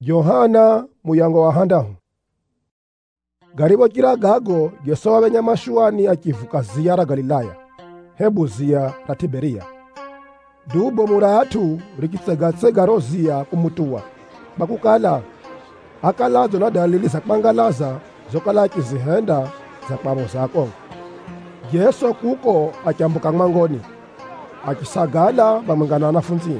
Yohana muyango wa handahu. Garibo kila gago Yesu wabenya mashuani akivuka ziyara Galilaya, hebu zia la Tiberia. Dubo muratu rikitsegatsega rozia kumutua. Bakukala, akalazo na dalili za kpangalaza zokala kizihenda za kpamo zako. Yesu kuko akyambuka mangoni, akisagala bamangana wanafunzi.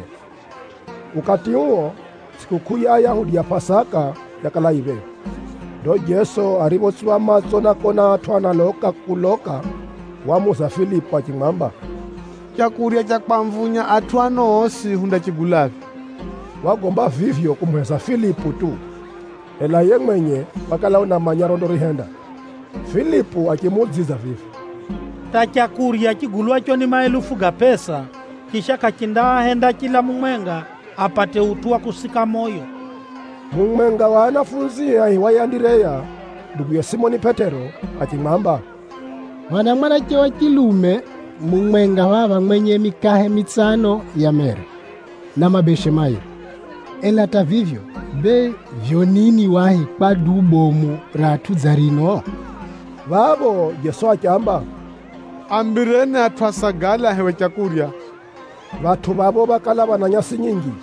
Wakati huo sikukuu ya Yahudi ya Pasaka yakala ibe. Do Yesu aribotswa matso nakona twana loka kuloka wamuza Filipo akimwamba, chakurya chakpamvunya atwano osi hunda chigulavi. Wagomba vivyo kumweza Filipo tu, ela ye mwenye wakala unamanya rondo rihenda. Filipo akimudziza vivi, ta chakurya chigulwacho ni maelufu ga pesa, kisha kachinda henda kila mumwenga apate utua kusika moyo. Mumwenga wa wanafunzi ahiwaye Anderea, ndugu ya Simoni Petero, akimwamba, mwana chewa kilume mumwenga wava mwenye mikahe mitsano ya mere na mabeshe mayo. Ela ta vivyo be vyonini wahi kwa dubomu ratu zarino. Vavo Yesu akiamba, ambirene atwasagala hewe chakurya. Watu babo bakala bananyasi nyingi.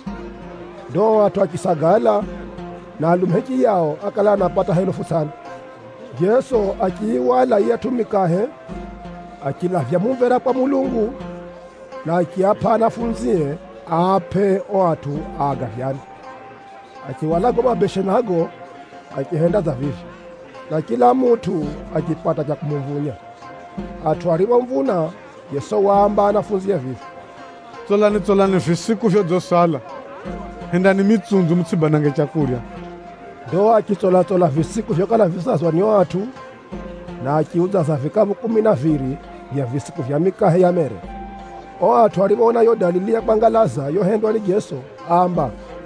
Do watu akisagala na alumheki yao akala anapata helufu sana. Yesu akiwala yatumikahe akilavya mumvera kwa Mulungu na akiapa anafunzie ape watu agavyani. Akiwala goma beshe nago akihenda za vivi na kila mutu akipata cha kumumvunya. Atwariwa mvuna Yesu waamba anafunzie vivi, Tsolani visiku vyo dosala. Henda ni mitsundu mtsibanange chakurya. Do akitsola visiku vyokala visazwa ni watu na akiuza za vikabu 12 vya visiku vya mikahe ya mere. Watu walibona yo dalili ya kwangalaza yohendwa ni Yesu amba,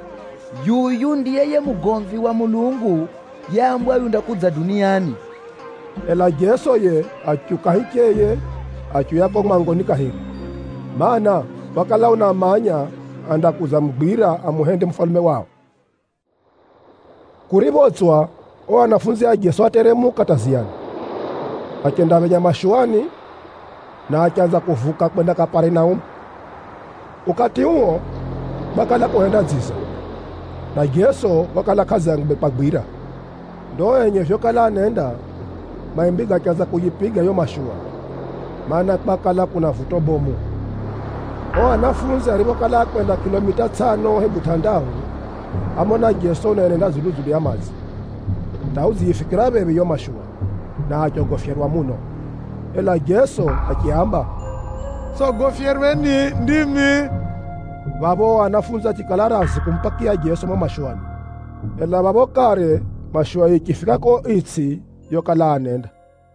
yuyu ndiye ye mugomvi wa Mulungu yambwa yunda kudza duniani. Ela Yesu ye akyukahikeye akyuyako mangoni kahiri. Mana wakala unamanya anda kuza mbwira amuhende mfalme wao. Kuribotswa wanafunzi a Yesu ateremuka taziani, akenda benya mashuani na akianza kuvuka kwenda Kapernaum. Wakati huo bakala kuenda nziza na Yesu wakala kazi yangu pagwira. Ndo yenye vyokala anenda maimbiga akianza kuyipiga yo mashua, maana bakala kuna vuto bomu. Wanafunzi alipokala kwenda kilomita 5 hebu tandahu amona Yesu nenda zuluzulu ya mazi. Tauzi ifikira bebe yo mashua na achogofyerwa muno. Ela Yesu akiamba, sogofyerweni ndimi. Babo wanafunzi chikalarasi kumpakia Yesu mwa mashuani. Ela babo kare mashua ikifika ko itsi yokala anenda.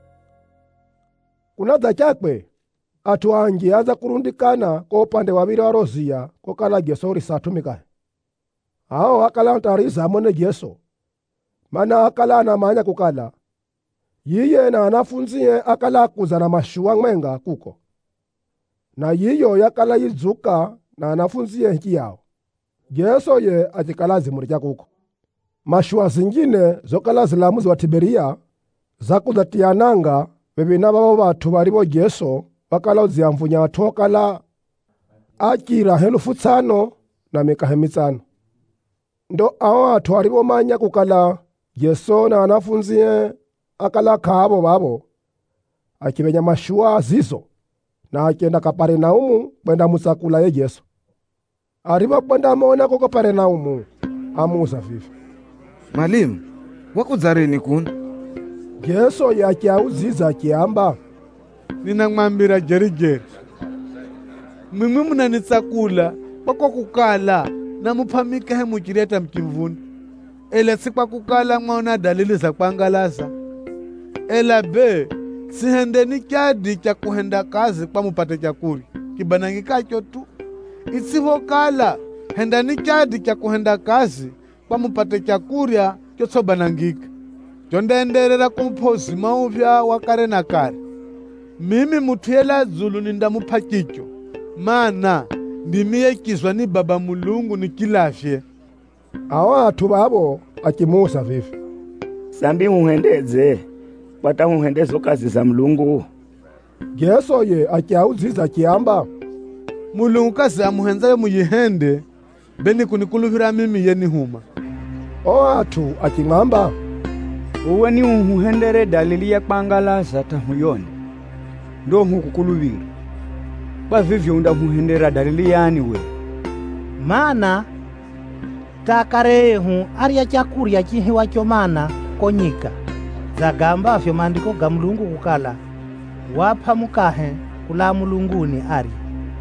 Kunadha chakwe atu angi aza kurundikana kwa upande wabiri wa rozia kwa kala Yesu risatumika. Hao akala antariza amone Yesu, mana akala anamanya kukala yiye na anafunzie akala kuza na mashua mwenga kuko, na yiyo yakala yizuka na anafunzie hiki yao. Yesu ye atikala zimurija kuko. Mashua zingine zokala zilamuzi wa Tiberia zakudatiananga bebina babo batu baribo Yesu wakala uziamvunya atokala akira 5,000 na mikahe 5. Ndo awa watu walibomanya kukala Yesu na anafunzie akala kabo babo akibenya mashua zizo na akienda Kapernaum kwenda musakula ye Yesu. Ariba kwenda mona ko Kapernaum amuza vivi, Mwalimu, wakudzareni kuno? Yesu yakiauziza akiamba, ninamwambira jerijeri. Mimi munanitsakula kwa kukala na muphamika he muchireta mchimvuni. Ela sikwa kukala mwaona dalili za kwangalaza. Ela be sihendeni chadi cha kuhenda kazi kwa mupate chakuri kibanangikacho tu. Isivo kala hendani chadi cha kuhenda kazi kwa mupate chakurya chosobanangika. Jondenderera kumpozi mauvya wakare na kare. Mimi mutuyela zulu nindamupa chicho, mana ndimiye kizwa ni Baba Mulungu ni kilafye. Awo athu babo achimusa vivi. Sambi muhendeze, pata muhendezo kazi za Mulungu. Yesu ye achiauziza chiamba. Mulungu kazi amuhenzayo muyihende, beni kunikuluhira mimi yeni huma. O athu achimwamba. Uwe ni uhendere dalili ya kpangala zata huyoni. Ndo hukukuluvira. Kwa vivyo undamuhendera dalili yani we. Mana takarehu arya chakurya chihiwa chomana konyika zagamba afyo maandiko ga Mulungu kukala wapha mukahe kula mulunguni ari.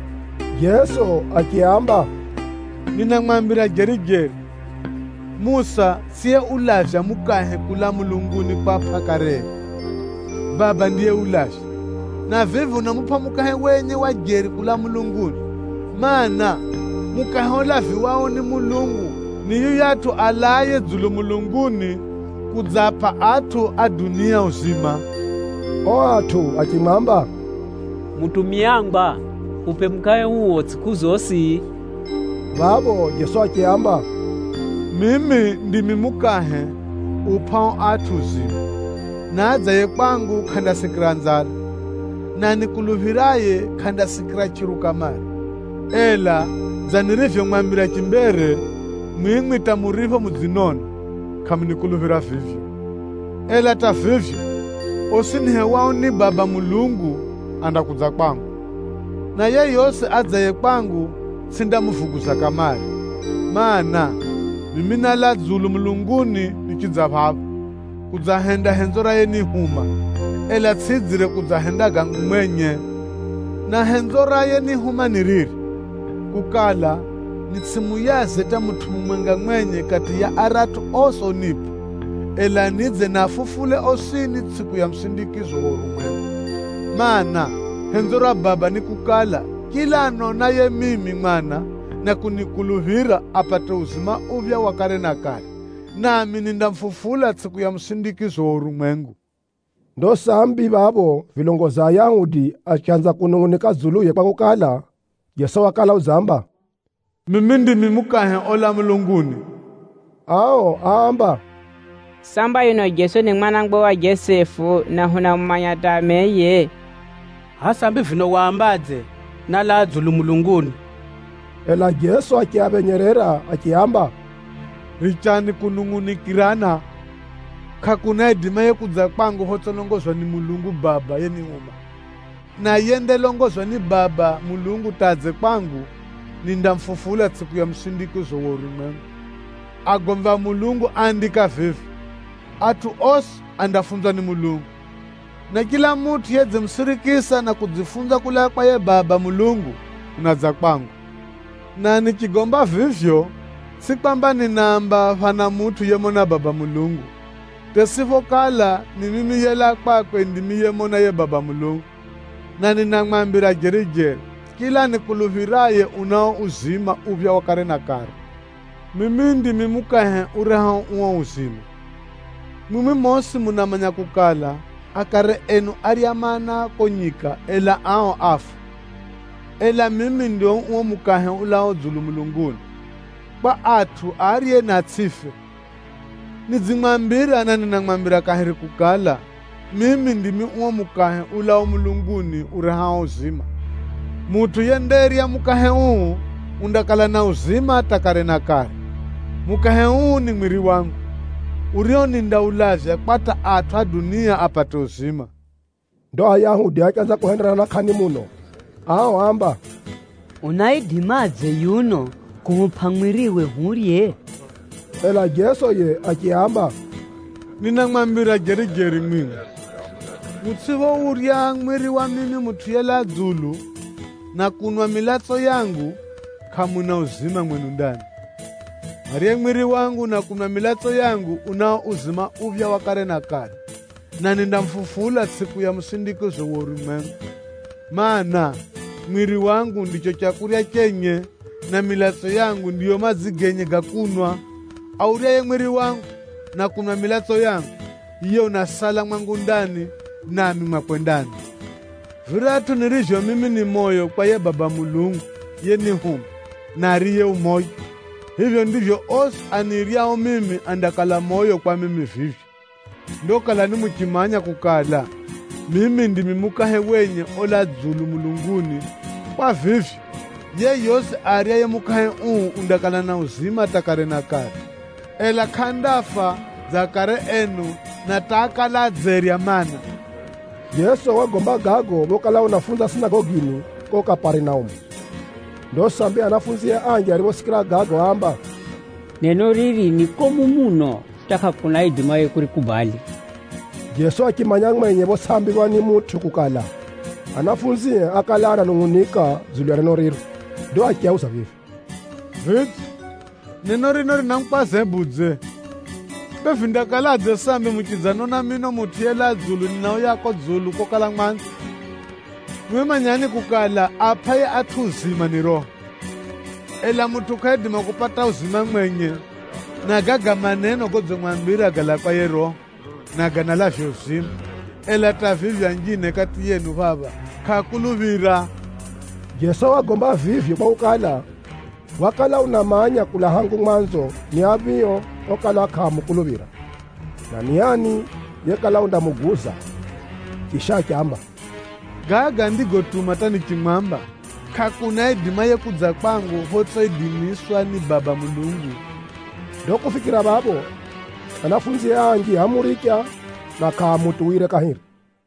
Yesu akiamba, ninamwambira jerijeri, Musa siye ulasha mukahe kula mulunguni kwa pakare. Baba ndiye ulasha. Na vivi unamupa mukahe wenye wajeri kula mulunguni. Mana mukahe olavi wao ni Mulungu, niyo yatu alaye zulu mulunguni kudzapa atu a dunia uzima. O athu achimwamba, mutumianga upe mukahe uwo tsiku zosi. Babo Yesu akiamba, mimi ndimi mukahe upao atu uzima. Nadzaye kwangu khandasikira nzala, na nikuluhiraye khandasikira chiruka mari. Ela zanirivyo mwambira chimbere, mwimwita murivo mudzinona, khamunikuluhira vivyo. Ela ta vivyo, osinihe wao ni Baba Mulungu andakudza kwangu. Na ye yose adzaye kwangu sindamuvuguza kamari. Mana mimi nala dzulu mulunguni nichidza baba kudzahenda henzo ra yeni huma, ela tsidzire kudzahenda gangu mwenye. Na henzo ra yeni huma niriri kukala nitsimuyaze ta muthu mumwenga mwenye kati ya aratu oso nipo, ela nidze nafufule osini tsiku ya msindikizo worumwengu. Mana henzo ra baba ni kukala kila anona ye mimi mwana na kunikuluhira apate uzima uvya wakare na kare, nami nindamfufula tsiku ya msindikizo worumwengu. Ndo sambi babo vilongoza Ayahudi achanza kunung'unika zuluye kwa kukala Yesu wakala uzamba, mimi ndimi mukahe ola mulunguni. Ao aamba, samba yuno Yesu ni mwanangbo wa Josefu na huna mmanya tameye. Hasambi vino waambadze nala dzulu mulunguni. Ela Yesu akiabenyerera akiamba, Richani kunung'unikirana, kakuna edima ye kudza kwangu hotsonongozwa ni Mulungu Baba yeni uma. Na yende longozwa ni Baba Mulungu tadze kwangu, nindamfufula tsiku ya msindikizo worumwengu. Agomva Mulungu andika vivi, atu osi andafunzwa ni Mulungu. Na kila mutu yedze msirikisa na kudzifunza kula kwa ye Baba Mulungu unadza kwangu. Na nikigomba vivyo, si kwamba ninamba vana mutu yemona Baba Mulungu. Tesifo kala ni mimi yela kwakwe ndimi yemona ye Baba Mulungu. Na ninamwambira jerijeri, kila nikuluhiraye unao uzima uvya wakare na kare. Mimi ndimi mukahe ureha uwa uzima. Mimi mosi munamanya kukala akare enu ariamana konyika ela ao afu. Ela mimi ndio uwa mukahe ulao dzulu mulunguni. Kwa atu ariye na tsife. Nizimwambira na ninamwambira kahiri kukala, mimi ndimi uwa mukahe ulao mulunguni ureha uzima. Mutu yenderia mukahe uu undakala na uzima takare na kare. Mukahe uu ni mwiri wangu, urio nindaulaja kwata atu a dunia apate uzima. Ndo Ayahudi achanza kuhenderana khani muno. Ao amba, Unaidimadze yuno kumupha mwiriwe hurye. ela Yesu ye akiamba, Ninamwambira jerijeri mwingi, mutsivo urya mwiri wa mimi mutu yela dzulu na kunwa milatso yangu khamuna uzima mwenu ndani. Ariye mwiri wangu na kunwa milatso yangu unao uzima uvya wakare na kare, na nindamfufula tsiku ya msindikizo worumwengu. Mana mwiri wangu ndicho chakurya chenye na milatso yangu ndiyo mazigenye gakunwa. Auriye mwiri wangu na kunwa milatso yangu, iye unasala mwangu ndani nami mwakwe ndani. Viratu nirivyo mimi ni moyo kwa ye Baba Mulungu yeni huma na ariye umoyo. Hivyo ndivyo osi aniriao mimi andakala moyo kwa mimi vivyo. Ndokala ni mukimanya kukala mimi ndimi mukahe wenye ola dzulu mulunguni. Kwa vivyo ye yose aria ye mukahe undakala na uzima takare na kare. Ela kandafa zakare enu na takala dzeria mana. Yesu wagomba gago bokala unafunza sinagogini ko Kaperinaumu. Ndo sambi anafunzi ya anje alivosikira gago amba, neno riri ni komu muno taka kuna idima ye kurikubali. Yesu akimanya mwenye bo sambi wani mutu kukala. Anafunzi akala ananungunika zulu ya neno riri. Ndo akiauza vivi. Viti, neno rino rinankwaze budze. Bevindakala adze sambi mukizano na mino mutiela zulu ninao yako zulu kokala mwanzi. Mwemanyani kukala apaye atu uzima ni roho. Ela mutu kaidima kupata uzima mwenye. Nagaga maneno kodze mwambira gala kwa ye roho. Nagana lafi uzima. Ela tavivya njine kati yenu baba. Kakuluvira. Yesu wagomba vivyo kwa ukala. Wakala unamanya kula hangu mwanzo ni abiyo okala kamukuluvira. Na niyani yekala undamuguza. Kisha kiamba. Gaga ndigo tumatani kimwamba. Kakuna idima ye kudza kwangu hotso idimiswa ni baba mulungu. Doko fikira babo. Anafunzi yangi hamurikya na kamutuwire kahiri.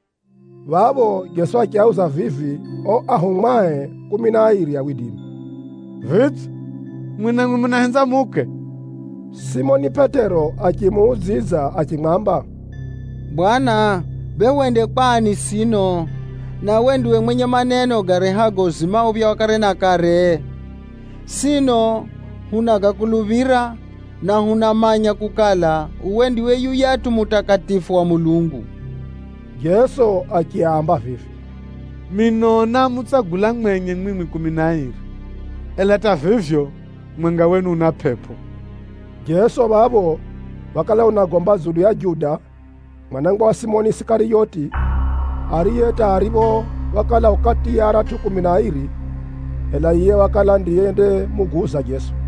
Babo Yesu akiauza vivi o ahumae 12 ya widimi. Viti, mwina henza muke. Simoni Petero akimuuziza akimwamba, Bwana, bewende kwani sino? Na wendiwe mwenye maneno garehago uzima ubya wakare na kare. Sino hunagakuluvira na hunamanya kukala uwendiwe yuyatu mutakatifu wa Mulungu. Yesu akiamba vivi, minona mutsagula mwenye mwimi 12. Elata vivyo mwenga wenu una pepo. Yesu babo wakala unagomba zulu ya Juda mwanangwa wa Simoni Isikarioti ariyeta aribo wakala ukati ya ratu 12 ela iye wakala ndiyende muguza Yesu.